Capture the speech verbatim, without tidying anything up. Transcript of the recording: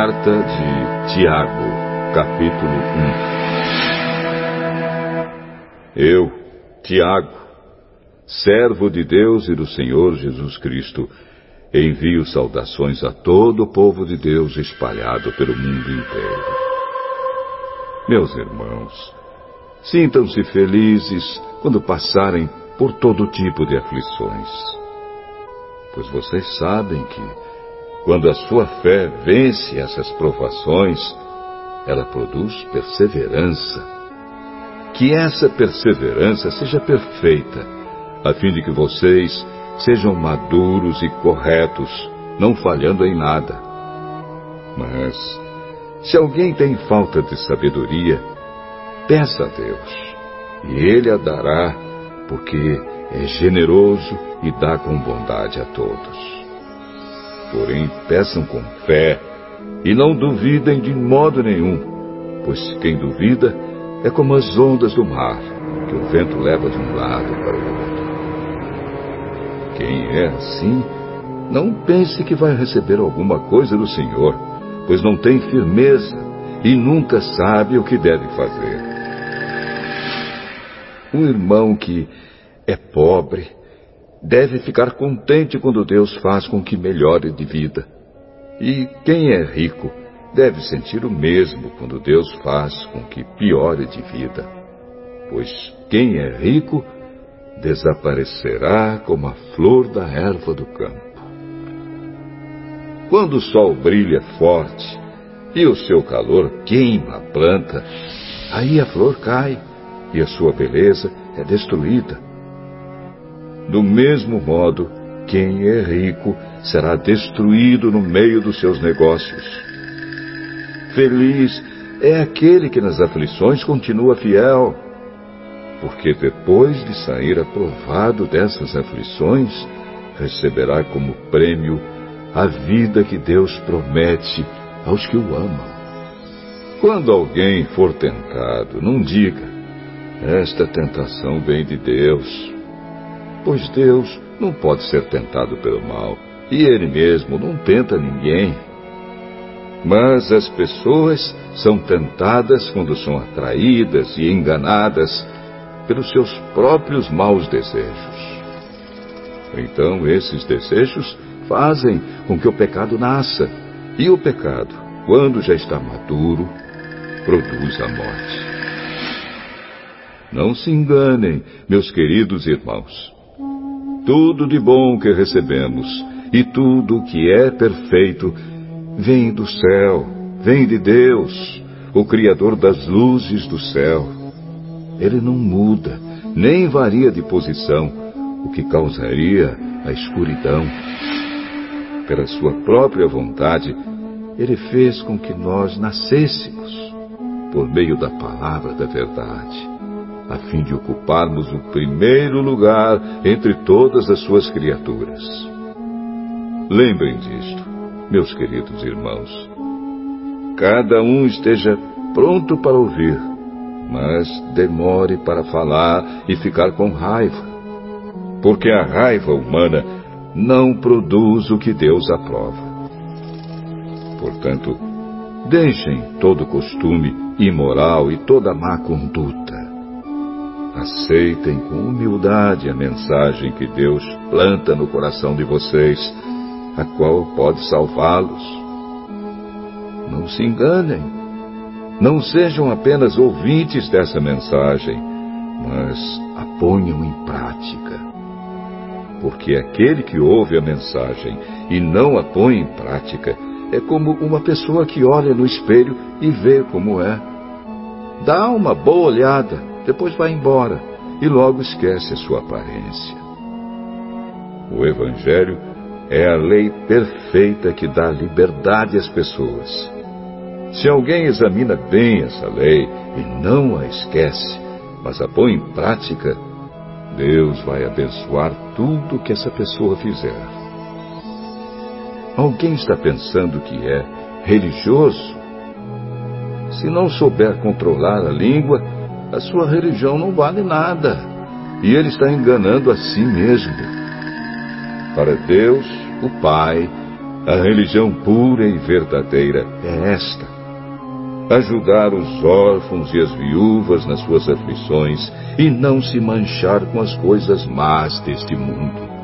Carta de Tiago, capítulo um. Eu, Tiago, servo de Deus e do Senhor Jesus Cristo, envio saudações a todo o povo de Deus espalhado pelo mundo inteiro. Meus irmãos, sintam-se felizes quando passarem por todo tipo de aflições, pois vocês sabem que, quando a sua fé vence essas provações, ela produz perseverança. Que essa perseverança seja perfeita, a fim de que vocês sejam maduros e corretos, não falhando em nada. Mas, se alguém tem falta de sabedoria, peça a Deus, e Ele a dará, porque é generoso e dá com bondade a todos. Porém, peçam com fé, e não duvidem de modo nenhum, pois quem duvida é como as ondas do mar, que o vento leva de um lado para o outro. Quem é assim, não pense que vai receber alguma coisa do Senhor, pois não tem firmeza e nunca sabe o que deve fazer. Um irmão que é pobre deve ficar contente quando Deus faz com que melhore de vida. E quem é rico deve sentir o mesmo quando Deus faz com que piore de vida. Pois quem é rico desaparecerá como a flor da erva do campo. Quando o sol brilha forte e o seu calor queima a planta, aí a flor cai e a sua beleza é destruída. Do mesmo modo, quem é rico será destruído no meio dos seus negócios. Feliz é aquele que nas aflições continua fiel, porque depois de sair aprovado dessas aflições, receberá como prêmio a vida que Deus promete aos que o amam. Quando alguém for tentado, não diga: esta tentação vem de Deus. Pois Deus não pode ser tentado pelo mal, e Ele mesmo não tenta ninguém. Mas as pessoas são tentadas quando são atraídas e enganadas pelos seus próprios maus desejos. Então esses desejos fazem com que o pecado nasça, e o pecado, quando já está maduro, produz a morte. Não se enganem, meus queridos irmãos. Tudo de bom que recebemos e tudo que é perfeito vem do céu, vem de Deus, o Criador das luzes do céu. Ele não muda, nem varia de posição, o que causaria a escuridão. Pela sua própria vontade, Ele fez com que nós nascêssemos, por meio da palavra da verdade, a fim de ocuparmos o primeiro lugar entre todas as suas criaturas. Lembrem disto, meus queridos irmãos. Cada um esteja pronto para ouvir, mas demore para falar e ficar com raiva, porque a raiva humana não produz o que Deus aprova. Portanto, deixem todo costume imoral e toda má conduta. Aceitem com humildade a mensagem que Deus planta no coração de vocês, a qual pode salvá-los. Não se enganem. Não sejam apenas ouvintes dessa mensagem, mas a ponham em prática. Porque aquele que ouve a mensagem e não a põe em prática é como uma pessoa que olha no espelho e vê como é. Dá uma boa olhada, depois vai embora e logo esquece a sua aparência. O Evangelho é a lei perfeita que dá liberdade às pessoas. Se alguém examina bem essa lei e não a esquece, mas a põe em prática, Deus vai abençoar tudo o que essa pessoa fizer. Alguém está pensando que é religioso? Se não souber controlar a língua, a sua religião não vale nada, e ele está enganando a si mesmo. Para Deus, o Pai, A religião pura e verdadeira é esta: ajudar os órfãos e as viúvas nas suas aflições e não se manchar com as coisas más deste mundo.